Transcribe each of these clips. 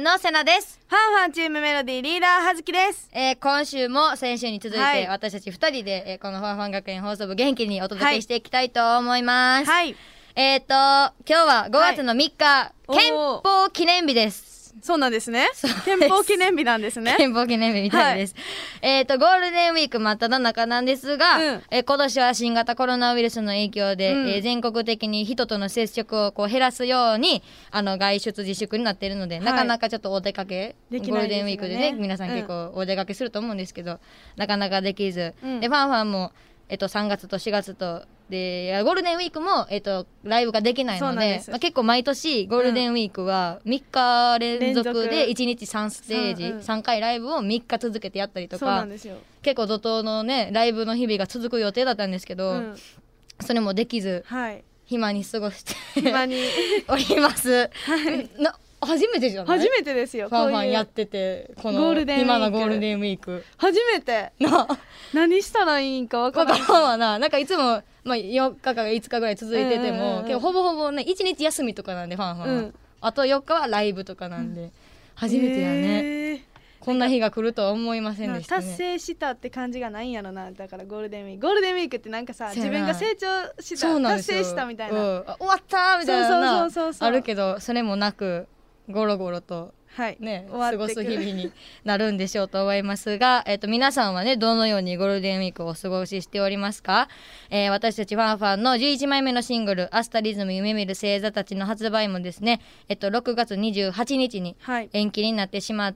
のセナです。 ファンファンチームメロディーリーダーはずきです。 今週も先週に続いて、私たち2人で、このファンファン学園放送部元気にお届けしていきたいと思います。はい。今日は5月の3日、憲法記念日です。 そうなんですね。憲法記念日なんですね。 憲法記念日みたいです。ゴールデンウィーク真っ只中なんですが、今年は新型コロナウイルスの影響で、全国的に人との接触を減らすように外出自粛になっているので、なかなかちょっとお出かけ、ゴールデンウィークでね、皆さん結構お出かけすると思うんですけど、なかなかできず、でファンファンも3月と4月とでゴールデンウィークも、ライブができないので、結構毎年ゴールデンウィークは3日連続で1日3ステージ、3回ライブを3日続けてやったりとか、結構怒涛のねライブの日々が続く予定だったんですけど、それもできず、暇に過ごしております。初めてじゃない？ 初めてですよ。 ファンファンやってて、この今のゴールデンウィーク初めて何したらいいんか分からんわなんかいつも、4日か5日ぐらい続いてても、結構ほぼほぼね1日休みとかなんでファンファンは、あと4日はライブとかなんで、初めてやね。こんな日が来るとは思いませんでしたね。 達成したって感じがないんやろな。だからゴールデンウィークってなんかさ、自分が成長した達成したみたいな、終わったみたいなあるけど、それもなくゴロゴロとね、過ごす日々になるんでしょうと思いますが、皆さんはねどのようにゴールデンウィークをお過ごししておりますか？私たちファンファンの11枚目のシングルアスタリズム夢見る星座たちの発売もですね、6月28日に延期になってしまって、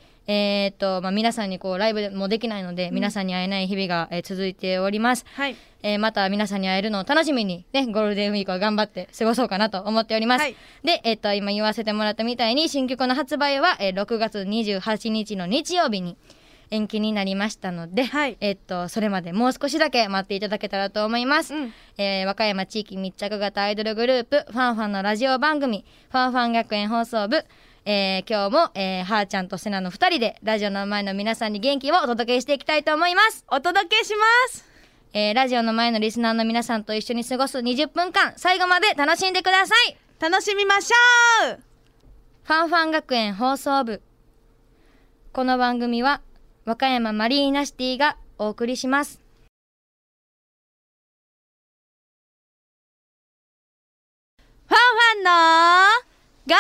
皆さんにライブもできないので、皆さんに会えない日々が、続いております。また皆さんに会えるのを楽しみに、ね、ゴールデンウィークは頑張って過ごそうかなと思っております。で、今言わせてもらったみたいに新曲の発売は、6月28日の日曜日に延期になりましたので、それまでもう少しだけ待っていただけたらと思います。和歌山地域密着型アイドルグループファンファンのラジオ番組ファンファン学園放送部、今日も、はーちゃんとせなの2人でラジオの前の皆さんに元気をお届けしていきたいと思います。 お届けします。 ラジオの前のリスナーの皆さんと一緒に過ごす20分間、最後まで楽しんでください。 楽しみましょう。 ファンファン学園放送部。この番組は和歌山マリーナシティがお送りします。 ファンファンのガン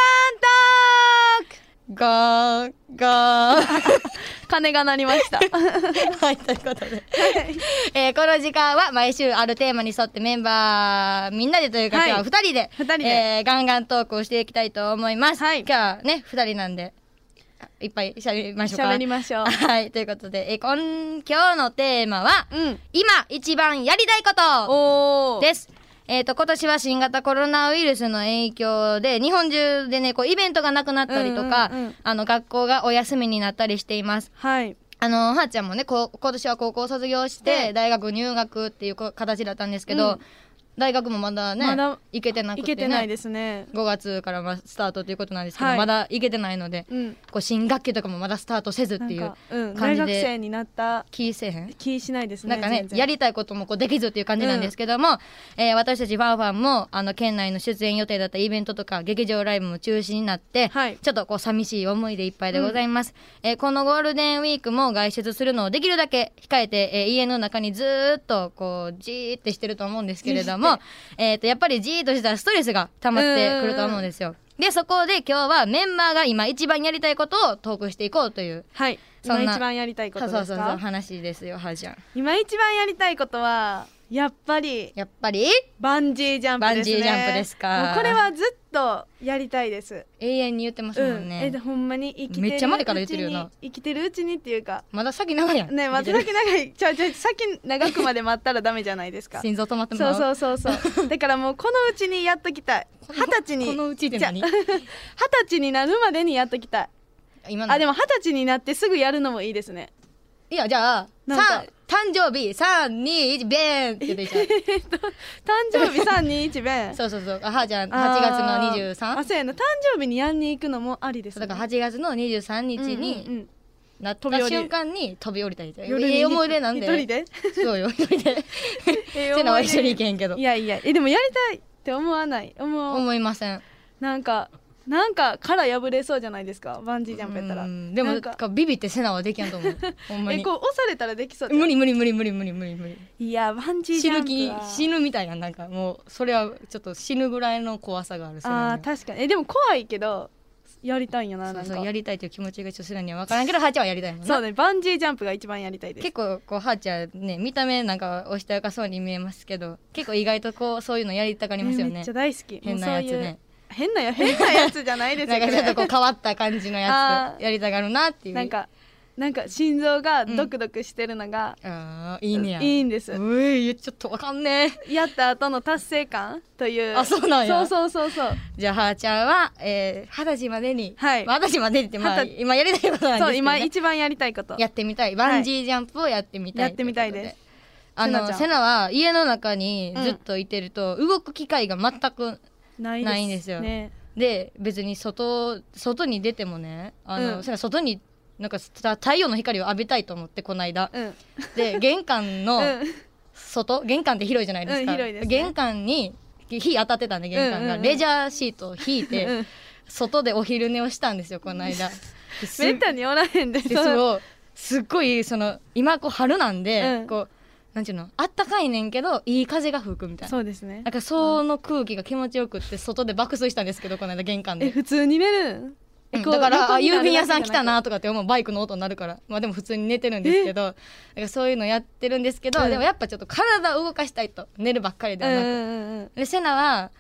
ガントーク。 ガー鐘が鳴りました。 はい、ということで、この時間は毎週あるテーマに沿ってメンバーみんなでというか、今日は2人で、ガンガントークをしていきたいと思います。今日はね2人なんでいっぱい喋りましょうか。 喋りましょう。 はい、ということで、今日のテーマは、今一番やりたいことです。今年は新型コロナウイルスの影響で日本中でねイベントがなくなったりとか、学校がお休みになったりしています。はーちゃんもね今年は高校卒業して大学入学っていう形だったんですけど、大学もまだね行けてなくてね、 行けてないですね。 5月からスタートということなんですけど、まだ行けてないので、新学期とかもまだスタートせずっていう感じで、 大学生になった気せえへん？ 気しないですね。 なんかねやりたいこともできずっていう感じなんですけども、私たちファンファンも県内の出演予定だったイベントとか劇場ライブも中止になって、ちょっと寂しい思いでいっぱいでございます。このゴールデンウィークも外出するのをできるだけ控えて、家の中にずーっとじーってしてると思うんですけれどもやっぱりじーっとしたストレスが溜まってくると思うんですよ。でそこで今日はメンバーが今一番やりたいことをトークしていこうという、 そんな今一番やりたいことですか？ そう話ですよ。はーちゃん、 今一番やりたいことはやっぱりバンジージャンプですね。バンジージャンプですか？もうこれはずっとやりたいです。 永遠に言ってますもんね。 ほんまに生きてるめっちゃ前から言ってるよな。 生きてるうちにっていうか、 まだ先長いやんね。まだ先長い。先長くまで待ったらダメじゃないですか。 心臓止まってもらう。 そうだからもうこのうちにやっときたい。20歳にこのうちで何？ 20歳になるまでにやっときたい。でも20歳になってすぐやるのもいいですね。 いやじゃあ誕生日321ベンって言っていいじゃん。 誕生日321ベン。 そうはーちゃん8月の 23？ そうやな。誕生日にやんに行くのもありですね。 だから8月の23日になった瞬間に飛び降りたりとか。思い出なんで一人で？ そうよ一人で。せなは一緒に行けんけど。 いやでもやりたいって思わない。 思いません。 なんかなんか殻破れそうじゃないですか、バンジージャンプやったら。 でもビビってセナはできやんと思うほんまに。 こう押されたらできそう。 無理。 いやバンジージャンプは死ぬみたいな、なんかもうそれはちょっと死ぬぐらいの怖さがある。 あー確かに。でも怖いけどやりたいんやな。なんかそうやりたいという気持ちがちょっとセナには分からんけど、はーちゃんはやりたいもんな。 そうね、バンジージャンプが一番やりたいです。 結構こうはーちゃんね、見た目なんかおしとやかそうに見えますけど、結構意外とこうそういうのやりたがりますよね。 めっちゃ大好き。 変なやつね。 変なやつじゃないですよ。 なんかちょっとこう変わった感じのやつやりたがるなっていう。 なんか心臓がドクドクしてるのが、 いいねや。 いいんです。 ちょっとわかんねえ。やった後の達成感という。 あ、そうなんや。 そう。 じゃあはーちゃんは20歳までに、 はい。 20歳までにって今やりたいことなんですけどね。 そう、今一番やりたいこと。 やってみたい。バンジージャンプをやってみたい。 やってみたいです。 セナは家の中にずっといてると動く機会が全くないんですよ。で別に外に出てもね、セナ外になんか太陽の光を浴びたいと思って、この間、で玄関の外、玄関って広いじゃないですか、 広いですね。 玄関に日当たってたんで、玄関がレジャーシートを引いて外でお昼寝をしたんですよ、この間。 めったにおらへんで。 すっごい今こう春なんで、こうなんていうの、あったかいねんけどいい風が吹くみたいな。 そうですね。 なんかその空気が気持ちよくって外で爆睡したんですけど、この間玄関で。 普通に寝るん？ だから郵便屋さん来たなとかって思う、バイクの音になるから。まあでも普通に寝てるんですけど、だからそういうのやってるんですけど、でもやっぱちょっと体を動かしたいと、寝るばっかりではなく。でセナは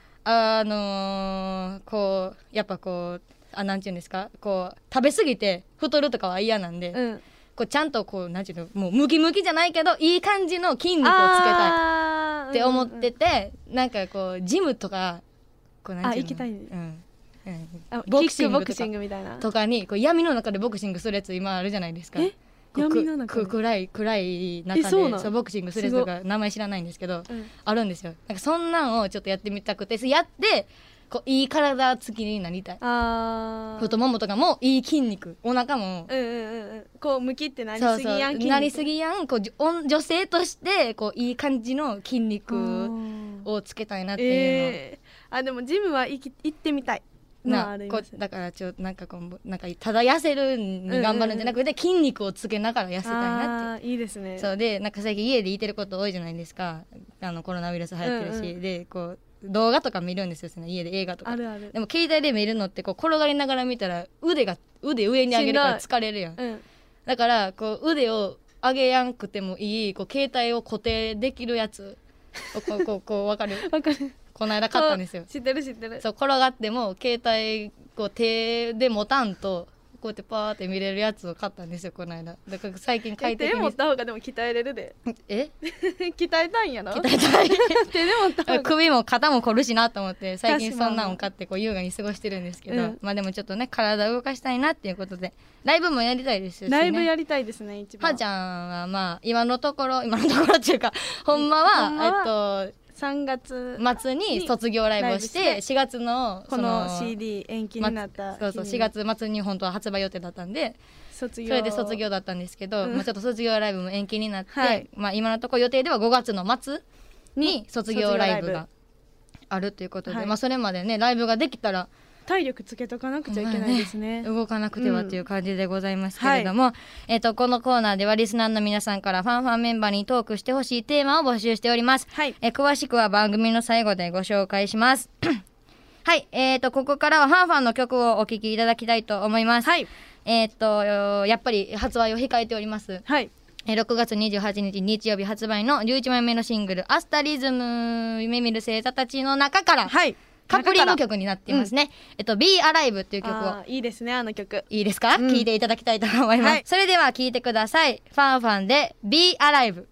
こうやっぱこうなんていうんですか、こう食べ過ぎて太るとかは嫌なんで、こうちゃんとこうなんていうの、もうムキムキじゃないけどいい感じの筋肉をつけたいって思ってて、なんかこうジムとかこうなんていうの、 行きたい。 ボクシングみたいなとかにこう闇の中でボクシングするやつ今あるじゃないですか。 闇の中で暗い中でそうボクシングするやつとか名前知らないんですけど、あるんですよ。なんかそんなんをちょっとやってみたくて、やってこういい体つきになりたい。太ももとかもいい筋肉、お腹もこうムキってなりすぎやん。 なりすぎやん。こう女性としてこういい感じの筋肉をつけたいなっていうの。 でもジムは行ってみたい。 だからなんかただ痩せるに頑張るんじゃなくて、筋肉をつけながら痩せたいなって。 いいですね。 そうで、なんか最近家でいてること多いじゃないですか。コロナウイルス流行ってるし、でこう動画とか見るんですよ、家で映画とか。でも携帯で見るのってこう転がりながら見たら腕上に上げるから疲れるやん。だからこう腕を上げやんくてもいいこう携帯を固定できるやつこう分かるこの間買ったんですよ。 知ってる。 そう転がっても携帯こう手で持たんとこうやってパーって見れるやつを買ったんですよ、この間。だから最近快適に。 手持った方がでも鍛えれるで。鍛えたいんやろ。 鍛えたい。 手で持った方が首も肩も凝るしなと思って最近そんなんを買ってこう優雅に過ごしてるんですけど、まあでもちょっとね体を動かしたいなっていうことでライブもやりたいですよね。 ライブやりたいですね。一番はーちゃんはまあ今のところっていうかほんまは 3月末に卒業ライブをして4月のこの CD 延期になったそう4月末に本当は発売予定だったんで、それで卒業だったんですけど、ちょっと卒業ライブも延期になって、まあ今のところ予定では5月の末に卒業ライブがあるということで、まあそれまでねライブができたら体力つけとかなくちゃいけないですね。 動かなくてはという感じでございますけれども、このコーナーではリスナーの皆さんからファンメンバーにトークしてほしいテーマを募集しております。詳しくは番組の最後でご紹介しますはい、ここからはファンの曲をお聴きいただきたいと思います。やっぱり発売を控えております。6月28日日曜日発売の11枚目のシングル「アスタリズム夢見る星座たち」の中から、カップリング曲になっていますね。Be Alive っていう曲を。 いいですね、あの曲。 いいですか？聴いていただきたいと思います。それでは聴いてください。ファンで Be Alive。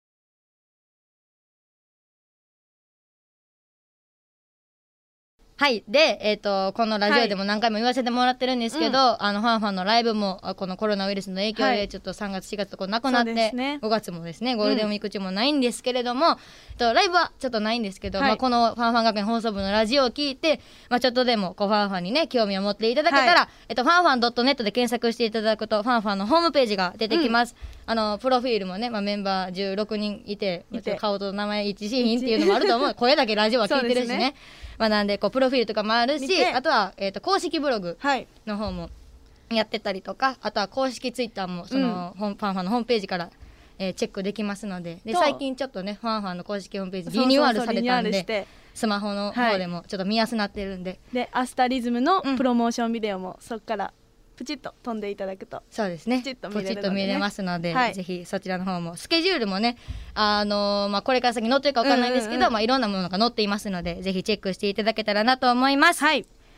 はい。で、このラジオでも何回も言わせてもらってるんですけど、ファンのライブも、このコロナウイルスの影響で、ちょっと3月、4月とこうなくなって、5月もですね、ゴールデンウィーク中もないんですけれども、ライブはちょっとないんですけど、このファン学園放送部のラジオを聞いて、ちょっとでも、ファンにね、興味を持っていただけたら、ファン.net で検索していただくと、ファンのホームページが出てきます。 プロフィールもね、メンバー16人いて顔と名前一致しひんっていうのもあると思う声だけラジオは聞いてるしねなんでこうプロフィールとかもあるし、あとは、公式ブログの方もやってたりとか、あとは公式ツイッターもその、ファンファンのホームページからチェックできますので、最近ちょっとねファンファンの公式ホームページリニューアルされたんで、スマホの方でもちょっと見やすなってるんで、 でアスタリズムのプロモーションビデオもそこからプチッと飛んでいただくと、 そうですね、プチッと見れますので、ぜひそちらの方もスケジュールもねこれから先載ってるか分かんないんですけど、いろんなものが載っていますので、ぜひチェックしていただけたらなと思います。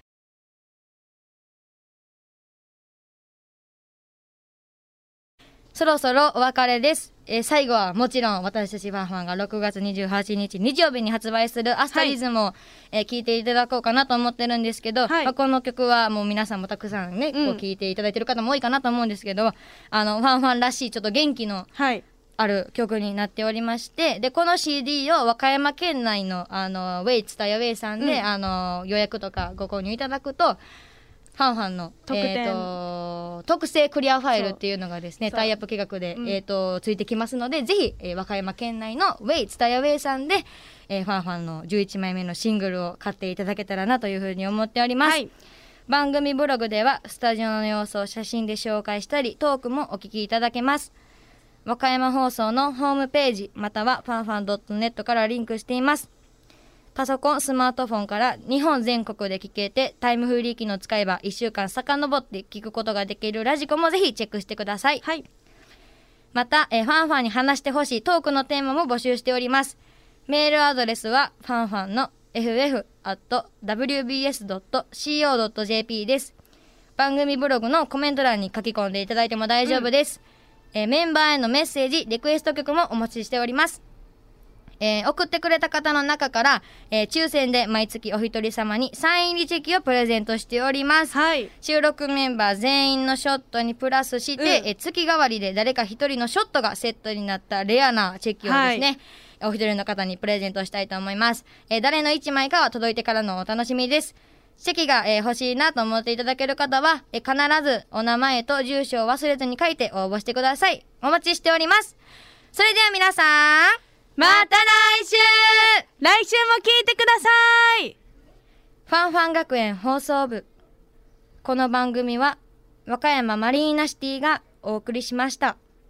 そろそろお別れです。最後はもちろん私たちファンファンが6月28日日曜日に発売するアスタリズムを聴いていただこうかなと思ってるんですけど、この曲はもう皆さんもたくさんね、こう聴いていただいてる方も多いかなと思うんですけど、ファンファンらしいちょっと元気のある曲になっておりまして、でこの CD を和歌山県内のウェイツタヤウェイさんで、予約とかご購入いただくとファンファンの特製クリアファイルっていうのがですね、タイアップ企画で、ついてきますので、ぜひ、和歌山県内のウェイツタヤウェイさんで、ファンファンの11枚目のシングルを買っていただけたらなというふうに思っております。番組ブログではスタジオの様子を写真で紹介したり、トークもお聞きいただけます。和歌山放送のホームページまたはファンファン .net からリンクしています。パソコン、スマートフォンから日本全国で聞けて、タイムフリー機能を使えば1週間遡って聞くことができるラジコもぜひチェックしてください。また、ファンファンに話してほしいトークのテーマも募集しております。メールアドレスはファンファンの ff@wbs.co.jp です。番組ブログのコメント欄に書き込んでいただいても大丈夫です。メンバーへのメッセージ、リクエスト曲もお待ちしております。送ってくれた方の中から、抽選で毎月お一人様にサイン入りチェキをプレゼントしております。収録メンバー全員のショットにプラスして、月替わりで誰か一人のショットがセットになったレアなチェキをですね、お一人の方にプレゼントしたいと思います。誰の1枚かは届いてからのお楽しみです。チェキが、欲しいなと思っていただける方は、必ずお名前と住所を忘れずに書いて応募してください。お待ちしております。それでは皆さん、また来週も聞いてください。 ファンファン学園放送部。この番組は和歌山マリーナシティがお送りしました。